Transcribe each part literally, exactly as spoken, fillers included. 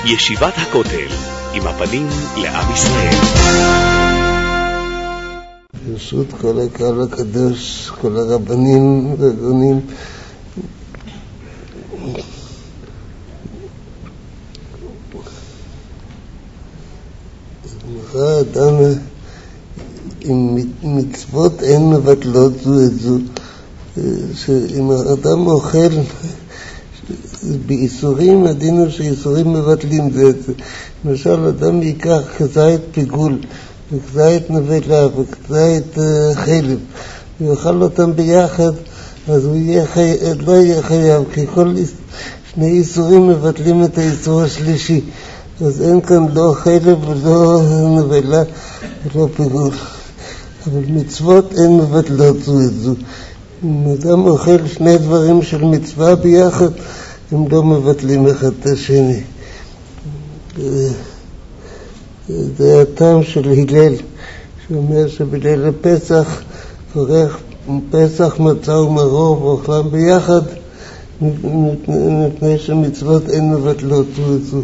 ישיבת הכותל, עם הפנים לעם ישראל. ברשות כל הקהל הקדוש, כל הרבנים והגאונים, האדם עם מצוות אין מבטלות זו את זו, שאם האדם אוכל באיסורים, הדין הוא שאיסורים מבטלים זה את זה. למשל, אדם ייקח כזית פיגול וכזית נבלה וכזית חלב ויאכל אותם ביחד, אז הוא יהיה חי... לא יהיה חייב, כי כל שני איסורים מבטלים את האיסור השלישי, אז אין כאן לא חלב ולא נבלה ולא פיגול. אבל מצוות אין מבטלות זו את זו. אם אדם אוכל שני דברים של מצווה ביחד, הם לא מבטלים אחד את השני. זה הטעם של הלל, שאומר שבליל הפסח צורך פסח מצה ומרור ואוכלם ביחד, מפני שמצוות אין מבטלות זו את זו.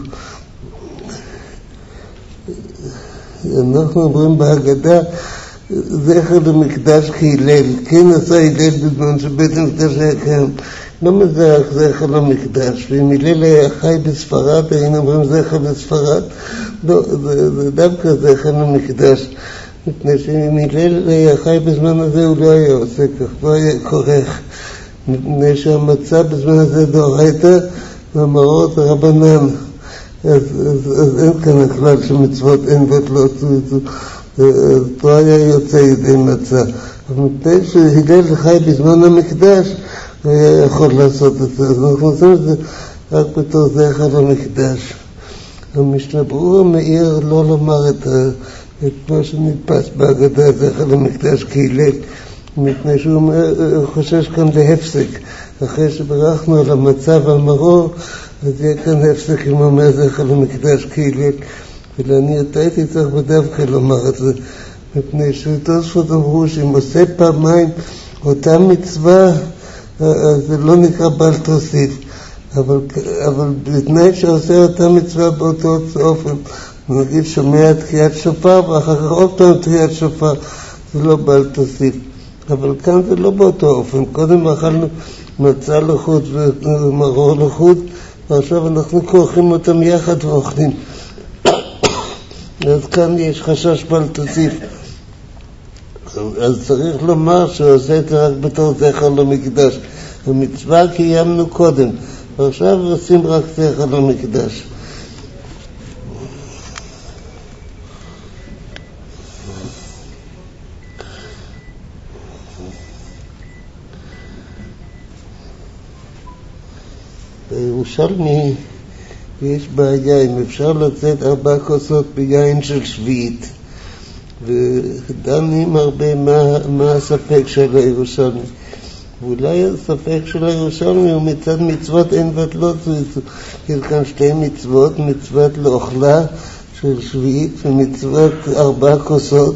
אנחנו אומרים בהגדה זכר למקדש כהלל, כן עשה הלל בזמן שבית המקדש היה קיים, לא מזרח זכר למקדש. ואם הלל היה חי בספרד, היינו אומרים זכר לספרד, לא, זה, זה דווקא זכר למקדש, מפני שאם הלל היה חי בזמן הזה הוא לא היה עושה כך, לא היה כורך, מפני שהמצה בזמן הזה דאורייתא והמרור זה רבנן. אז, אז, אז אין כאן הכלל שמצוות אין בטלות זו את זו, אז פה היה יוצא ידי מצה. אבל מפני שהלל חי בזמן המקדש, הוא היה יכול לעשות את זה. אז אנחנו עושים את זה רק בתור זכר למקדש. המשנה ברורה מאיר לא לומר את, ה, את מה שנתפס בהגדה זכר למקדש כהלל, מפני שהוא חושש כאן להפסק. אחרי שברכנו על המצה והמרור, אז יהיה כאן הפסק עם אומר זכר למקדש כהלל. ולעניות הייתי צריך בדווקא לומר את זה, מפני שתוספות אמרו שאם עושה פעמיים אותה מצווה, אז זה לא נקרא בל תוסיף, אבל, אבל בתנאי שעושה אותה מצווה באותו אופן, נגיד שומע תקיעת שופר ואחר כך עוד פעם תקיעת שופר, זה לא בל תוסיף. אבל כאן זה לא באותו אופן, קודם אכלנו מצה לחוד ומרור לחוד, ועכשיו אנחנו כורכים אותם יחד ואוכלים. אז כאן יש חשש בל תוסיף. אז צריך לומר שעושה את זה רק בתור זכר למקדש. המצווה קיימנו קודם, ועכשיו עושים רק זכר למקדש. בירושלמי יש בעיה אם אפשר לצאת ארבע כוסות ביין של שביעית, ודנים הרבה מה, מה הספק של הירושלמי. ואולי הספק של הירושלמי הוא מצד מצוות אין בטלות, יש כאן שתי מצוות, מצוות לאוכלה של שביעית ומצוות ארבע כוסות.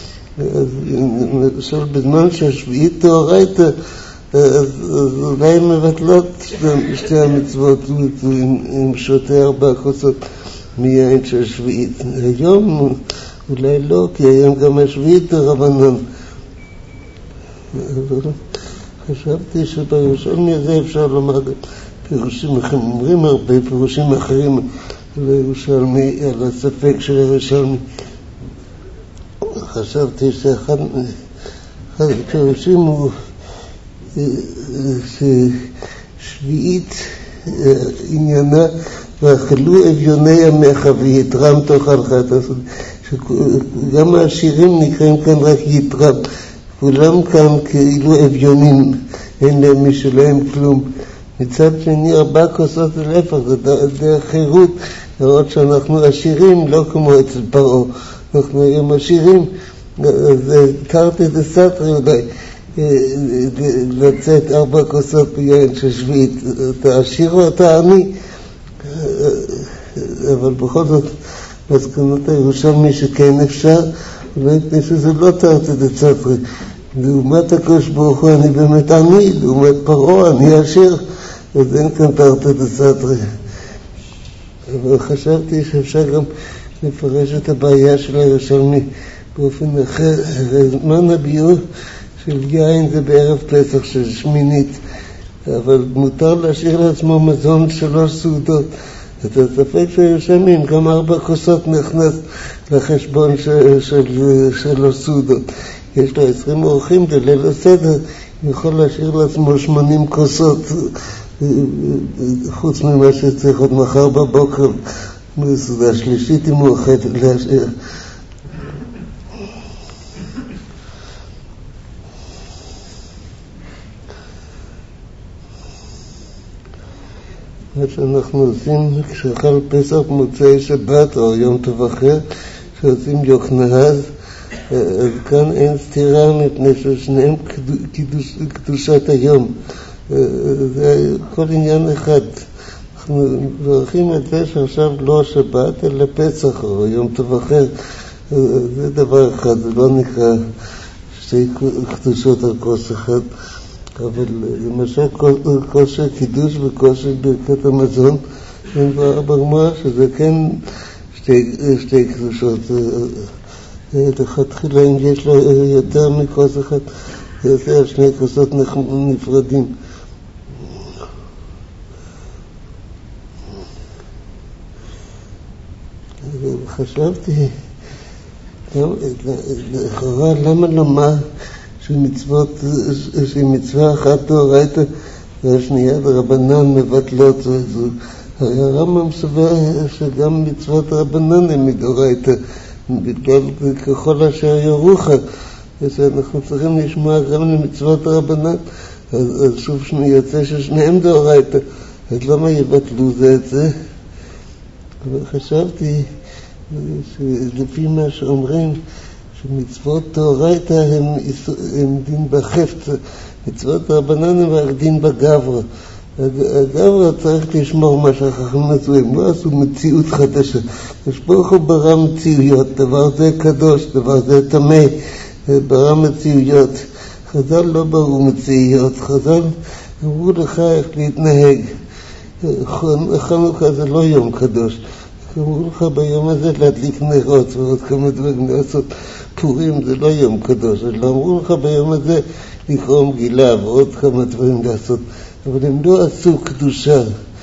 למשל בזמן שהשביעית תאורייתא, אז אולי מבטלות שתי המצוות עם שותה ארבע כוסות מיין של שביעית. היום אולי לא, כי היום גם השביעית רבנן. חשבתי שבירושלמי הזה אפשר לומר פירושים אחרים, אומרים הרבה פירושים אחרים על הירושלמי, על הספק של הירושלמי. חשבתי שאחד הפירושים הוא ששביעית עניינה ואכלו אביוני ימיך ויתרם תאכלך, שגם העשירים נקראים כאן רק יתרם, כולם כאן כאילו אביונים, אין להם משלהם כלום. מצד שני ארבע כוסות זה להפך, זה דרך חירות, לראות שאנחנו עשירים לא כמו אצל פרעה, אנחנו היום עשירים, אז תרתי דסתרי אולי לצאת ארבע כוסות ביין של שביעית, אתה עשיר או אתה עני, אבל בכל זאת מסקנות הירושלמי שכן אפשר, אולי מפני שזה לא תרתי דסתרי. לעומת הקדוש ברוך הוא אני באמת עני, לעומת פרעה אני עשיר, אז אין כאן תרתי דסתרי. אבל חשבתי שאפשר גם לפרש את הבעיה של הירושלמי באופן אחר. זמן הביור של יין זה בערב פסח של שמינית, אבל מותר להשאיר לעצמו מזון שלוש סעודות. את הספק שהירושלמי עם גם ארבע כוסות נכנס לחשבון של, של, שלוש סעודות. יש לו עשרים אורחים בליל הסדר, יכול להשאיר לעצמו שמונים כוסות, חוץ ממה שצריך עוד מחר בבוקר בסעודה שלישית אם הוא אוכל להשאיר. מה שאנחנו עושים כשאכל פסח במוצאי שבת או יום טוב אחר, שעושים יוקנעז, אז כאן אין סתירה מפני ששניהם קדוש, קדושת היום. זה כל עניין אחד. אנחנו מברכים את זה שעכשיו לא שבת אלא פסח או יום טוב אחר. זה דבר אחד, זה לא נקרא שתי קדושות על כוס אחד. אבל למשל כושר קידוש וכושר ברכת המזון, אין כבר בגמרא שזה כן שתי, שתי קדושות. לכתחילה אם יש לו יותר מכוס אחד, זה יוצא על שני כוסות נפרדים. חשבתי, לכאורה למה לומר שמצוות, שמצווה אחת דאורייתא והשנייה דרבנן מבטלות? הרי הרמב"ם סובר שגם מצוות רבנן הן מדאורייתא, בגלל ככל אשר יורוך, שאנחנו צריכים לשמוע גם למצוות רבנן, אז, אז שוב יוצא ששניהם דאורייתא, אז למה יבטלו זה את זה? אבל חשבתי שלפי מה שאומרים שמצוות דאורייתא הם, הם דין בחפץ, מצוות רבנן הם רק דין בגברא. הגברא צריך לשמור מה שהחכמים עשו, הם לא עשו מציאות חדשה. יש ברוך הוא ברא מציאויות, דבר זה קדוש, דבר זה טמא, ברא מציאויות. חז"ל לא בראו מציאויות, חז"ל אמרו לך איך להתנהג. חנוכה זה לא יום קדוש, אמרו לך ביום הזה להדליק נרות ועוד כמה דברים לעשות. פורים זה לא יום קדוש, אלא אמרו לך ביום הזה לקרוא מגילה ועוד כמה דברים לעשות, אבל הם לא עשו קדושה.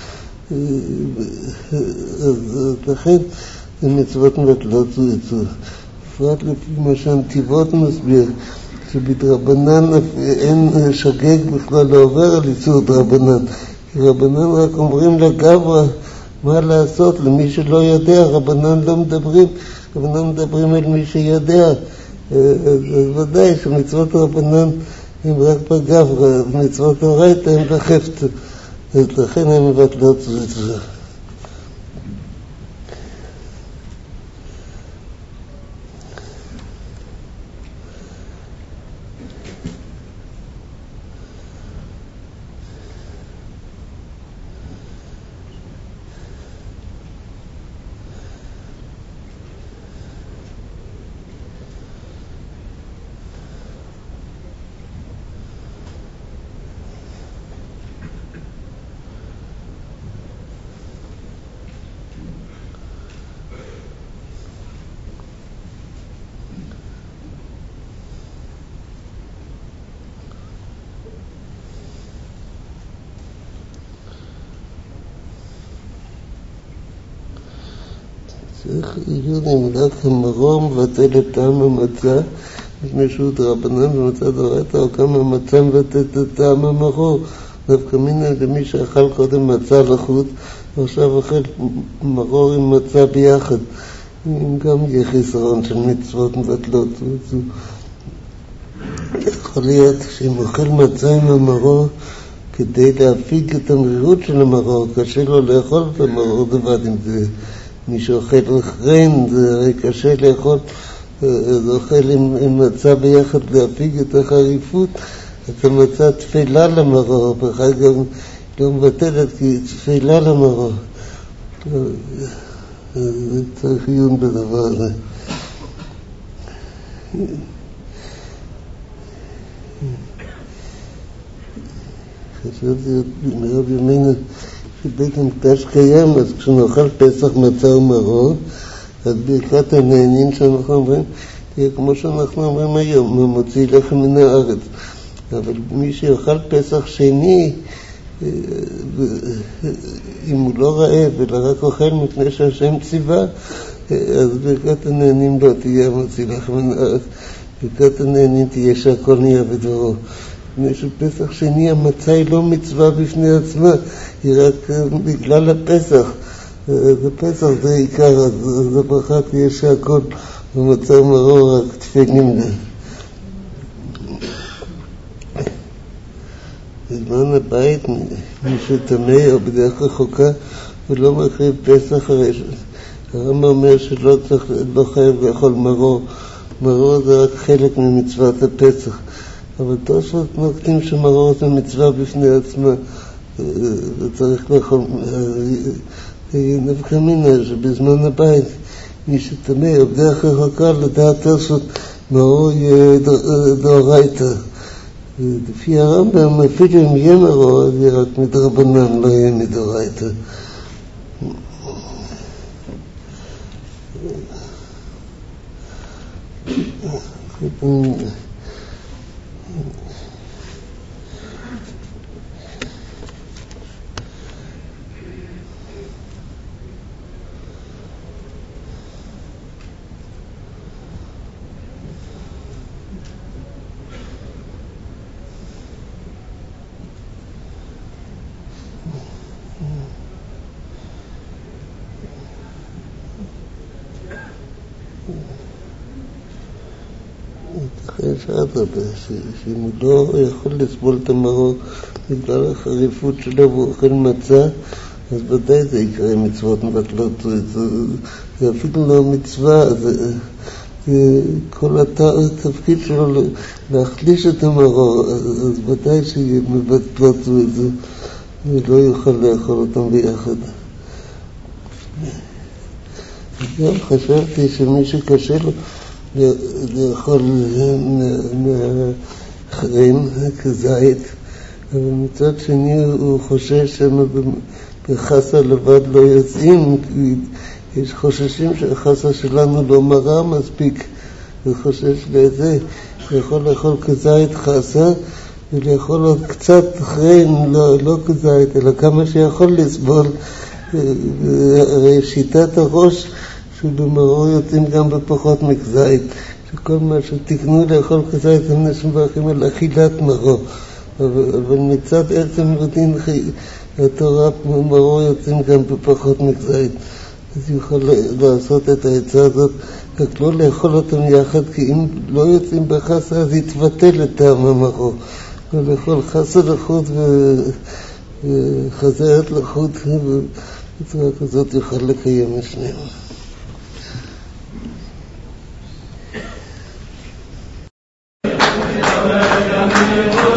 אז לכן זה מצוות מבטלות זו. בפרט לפי מה שהנתיבות מסביר, שבדרבנן אין שגג בכלל לא עובר על איסור דרבנן, כי רבנן רק אומרים לגברא מה לעשות למי שלא יודע. רבנן לא מדברים, רבנן מדברים על מי שיודע. אז ודאי שמצוות רבנן הם רק בגברא, מצוות דאורייתא הם בחפץ, אז לכן הם מבטלות זו. צריך עיון אם רק המרור מבטל את טעם המצה, לפני שהוא דרבנן ומצה דאורייתא, או גם המצה מבטל את טעם המרור. דווקא מינה למי שאכל קודם מצה לחוץ, ועכשיו אוכל מרור עם מצה ביחד. אם גם יהיה חיסרון של מצוות מבטלות. יכול להיות שאם אוכל מצה עם המרור, כדי להפיג את המרירות של המרור, קשה לו לאכול את המרור לבד. אם זה מי שאוכל לחרן, זה הרי קשה לאכול, זה אוכל עם, עם מצה ביחד להפיג את החריפות, את המצה תפילה למרור, בכלל גם לא מבטלת כי תפילה למרור. צריך עיון בדבר הזה. חשבתי מרב ימינו שבית המקדש קיים, אז כשנאכל פסח מצה ומרור, אז ברכת הנהנין שאנחנו אומרים, תהיה כמו שאנחנו אומרים היום, מוציא לחם מן הארץ. אבל מי שיאכל פסח שני, אם הוא לא רעב אלא רק אוכל מפני שהשם ציווה, אז ברכת הנהנין לא תהיה מוציא לחם מן הארץ. ברכת הנהנין תהיה שהכל נהיה בדברו. מפני שפסח שני המצה היא לא מצווה בפני עצמה, היא רק בגלל הפסח. זה פסח זה עיקר, אז הברכה תהיה שהכל במצה ומרור רק תפלים לה. בזמן הבית מי שטמא או בדרך רחוקה הוא לא מקריב פסח, הרי הרמב"ם אומר שלא צריך, לא חייב לאכול מרור. מרור זה רק חלק ממצוות הפסח, אבל תוספות נוקטים שמרור זה מצווה בפני עצמה, וצריך לאכול. נפקא מינה שבזמן הבית מי שטמא או בדרך רחוקה לדעת תוספות מרור יהיה דאורייתא. לפי הרמב"ם אפילו אם יהיה מרור זה רק מדרבנן, לא יהיה מדאורייתא. שאם הוא לא יכול לסבול את המרור בגלל החריפות שלו והוא אוכל מצה, אז ודאי זה יקרה מצוות מבטלות. זה אפילו לא מצווה, זה, זה כל התפקיד שלו להחליש את המרור, אז ודאי שיהיה מבטלות וזה לא יוכל לאכול אותם ביחד. גם חשבתי שמי שקשה לו לאכול מהחרין כזית, אבל מצד שני הוא חושש שבחסה לבד לא יוצאים, כי יש חוששים שהחסה שלנו לא מרה מספיק, וחושש לזה, יכול לאכול כזית חסה ולאכול עוד קצת חרין, לא, לא כזית אלא כמה שיכול לסבול. הרי שיטת הראש שבמרור יוצאים גם בפחות מכזית, שכל מה שתקנו לאכול כזית הם נשמחים על אכילת מרור, אבל, אבל מצד עצם ודין התורה מרור יוצאים גם בפחות מכזית. אז יוכל לעשות את העצה הזאת, רק לא לאכול אותם יחד, כי אם לא יוצאים בחסה אז יתבטל את טעם המרור. לאכול חסה לחוד וחזרת לחוד, בצורה כזאת יוכל לקיים את שניהם.